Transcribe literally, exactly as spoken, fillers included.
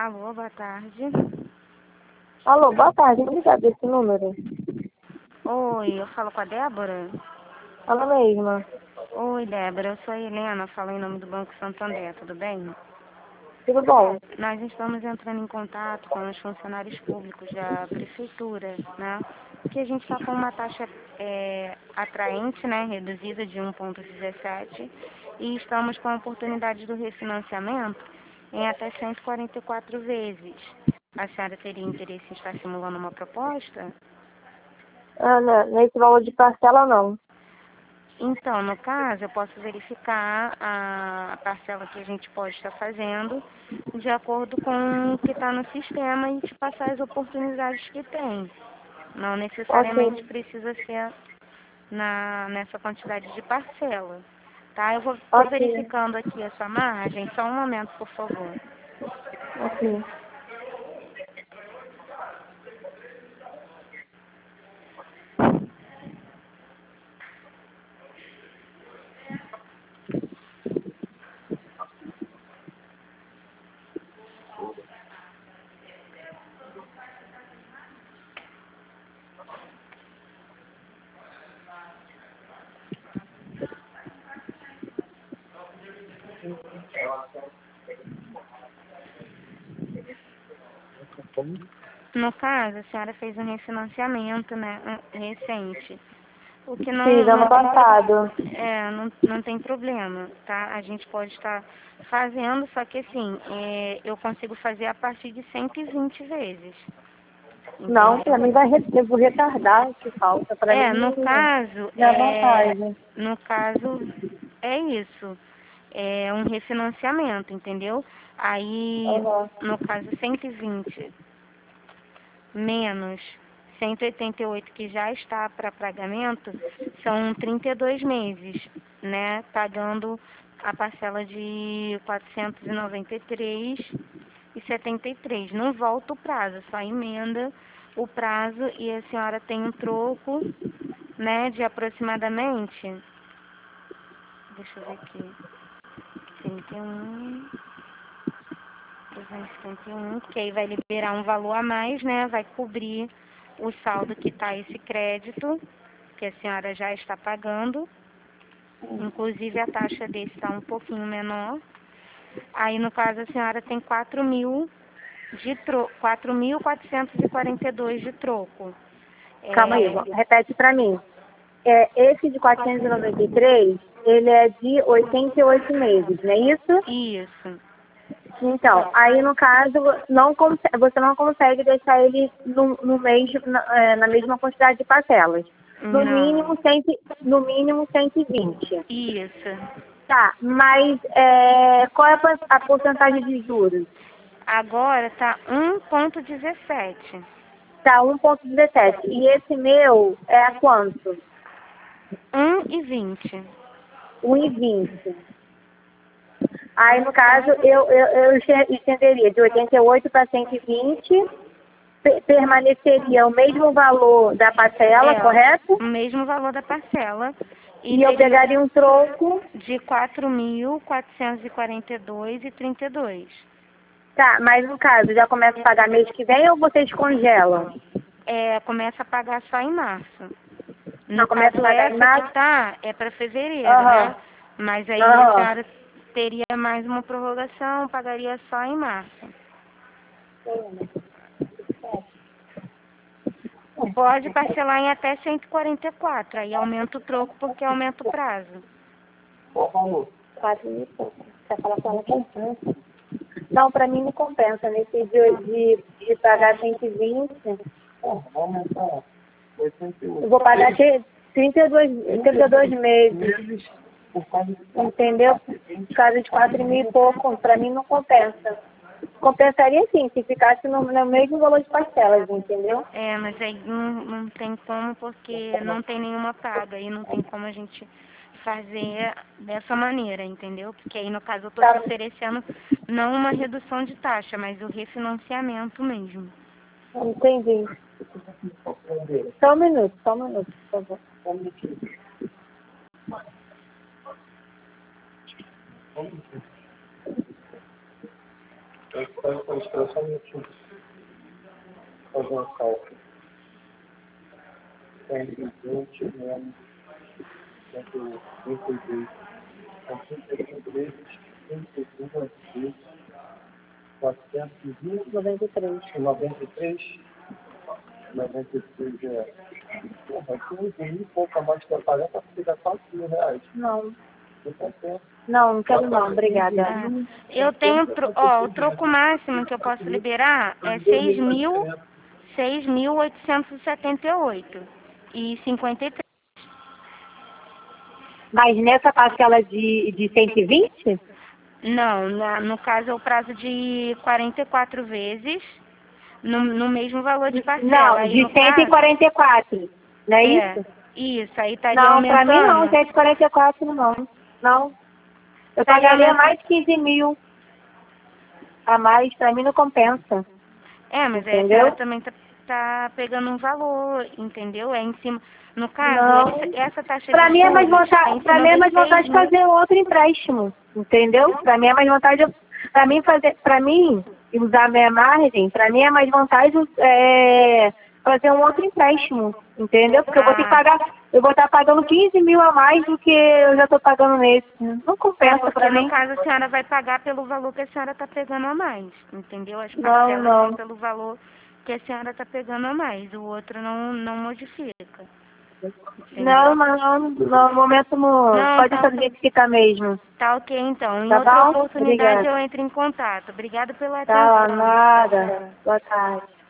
Alô, boa tarde. Alô, boa tarde. Obrigada desse número. Oi, eu falo com a Débora? Ela mesma. Oi, Débora, eu sou a Helena, falo em nome do Banco Santander, tudo bem? Tudo bom? Nós estamos entrando em contato com os funcionários públicos da prefeitura, né? Porque a gente está com uma taxa é, atraente, né, reduzida de um vírgula dezessete, e estamos com a oportunidade do refinanciamento em até cento e quarenta e quatro vezes. A senhora teria interesse em estar simulando uma proposta? Ah, né, nesse valor de parcela, não. Então, no caso, eu posso verificar a parcela que a gente pode estar fazendo de acordo com o que está no sistema e te passar as oportunidades que tem. Não necessariamente Ok. precisa ser na, nessa quantidade de parcela. Tá? Eu vou tô Ok. verificando aqui a sua margem. Só um momento, por favor. Ok. No caso, a senhora fez um refinanciamento, né, recente. O que Fiz não, ano não tem passado. É, não, não tem problema, tá? A gente pode estar fazendo, só que assim, é, eu consigo fazer a partir de cento e vinte vezes, Não, pra entendeu? mim vai re- eu vou retardar o que falta. Pra É, mim, no caso, minha é, vantagem. no caso, é isso. É um refinanciamento, entendeu? Aí, Aham. no caso, cento e vinte menos cento e oitenta e oito que já está para pagamento, são trinta e dois meses, né? Pagando a parcela de quatrocentos e noventa e três reais e setenta e três centavos. Não volta o prazo, só emenda o prazo e a senhora tem um troco, né, de aproximadamente, deixa eu ver aqui, trinta e um, duzentos e setenta e um, que aí vai liberar um valor a mais, né? Vai cobrir o saldo que está esse crédito, que a senhora já está pagando. Inclusive a taxa desse está um pouquinho menor. Aí, no caso, a senhora tem quatro mil de troco, quatro mil quatrocentos e quarenta e dois de troco. Calma aí, É, vó. Repete pra mim. É, esse de quatrocentos e noventa e três, ele é de oitenta e oito meses, não é isso? isso. Então, aí no caso, não conse- você não consegue deixar ele no, no mês, na, é, na mesma quantidade de parcelas. No Não. mínimo, cem, no mínimo cento e vinte. Isso. Tá, mas é, qual é a por- a porcentagem de juros? Agora tá um vírgula dezessete. Tá, um vírgula dezessete. E esse meu é a quanto? um e vinte. um e vinte. Aí, no caso, eu, eu, eu estenderia de oitenta e oito para cento e vinte, pe- permaneceria o mesmo valor da parcela, É, correto? o mesmo valor da parcela. E E eu teria pegaria um troco. de quatro mil quatrocentos e quarenta e dois e trinta e dois. Tá, mas no caso, já começa a pagar mês que vem ou vocês congelam? É, começa a pagar só em março. Não, No começa a caso, pagar em essa que março? tá é para fevereiro, né? Aham, Mas aí a aham. senhora teria mais uma prorrogação, pagaria só em março. Pode parcelar em até cento e quarenta e quatro, aí aumenta o troco porque aumenta o prazo. Quatro mil e pouco. Quer falar com ela compensa? Não, para mim não compensa. Nesse dia de, de pagar cento e vinte, eu vou pagar trinta trinta e dois, trinta e dois meses. Entendeu? Por causa de quatro mil e pouco, para mim não compensa. Compensaria sim, se ficasse no, no mesmo valor de parcelas, entendeu? É, mas aí não, não tem como porque não tem nenhuma paga e não tem como a gente fazer dessa maneira, entendeu? Porque aí no caso eu estou te Tá, oferecendo não uma redução de taxa, mas o refinanciamento mesmo. entendi. Só um minuto, só um minuto, por favor. Pode pode esperar só um minutinho. Fazer um cálculo. cento e vinte menos cento e trinta e dois. São trinta e cinco vezes trinta e duas vezes quatrocentos e vinte. noventa e três. noventa e três. noventa e três é. Porra, tu tem um pouco a mais para pagar para pegar quatro mil reais. Não. Não, Não, não quero não, obrigada. Ah, eu tenho, tro- ó, o troco máximo que eu posso liberar é seis mil, seis mil oitocentos e setenta e oito e cinquenta e três. Mas nessa parcela de, de cento e vinte? Não, na, no caso é o prazo de quarenta e quatro vezes no, no mesmo valor de parcela. Não, Aí, de no cento e quarenta e quatro, não é, caso, isso? é, isso, aí estaria Não, pra aumentando. mim não, cento e quarenta e quatro não. Não. Eu Estaria pagaria aumentando. mais de quinze mil a mais, pra mim não compensa. É, mas aí a Entendeu? senhora também tá, tá pegando um valor, entendeu? É em cima. No caso, Não. esse- essa taxa Pra de mim é mais juros é vontade, em pra cima mim é dos mais vontade de seis mil. fazer outro empréstimo, entendeu? Pra mim é mais vontade, pra mim fazer, pra mim usar a minha margem, pra mim é mais vontade é, fazer um outro empréstimo, entendeu? Porque eu vou ter que Ah. pagar, eu vou estar pagando quinze mil a mais do que eu já tô pagando nesse. Não É compensa porque pra no mim. caso a senhora vai pagar pelo valor que a senhora está pegando a mais, entendeu? As Não, parcelas não. são pelo valor que a senhora está pegando a mais, o outro não, não modifica. Entendeu? Não, não, não, no momento não. Não, Pode tá, deixar do jeito que tá mesmo. tá ok então. Em Tá outra bom? oportunidade Obrigada. eu entro em contato. Obrigada pela Tá, atenção. nada. Boa tarde.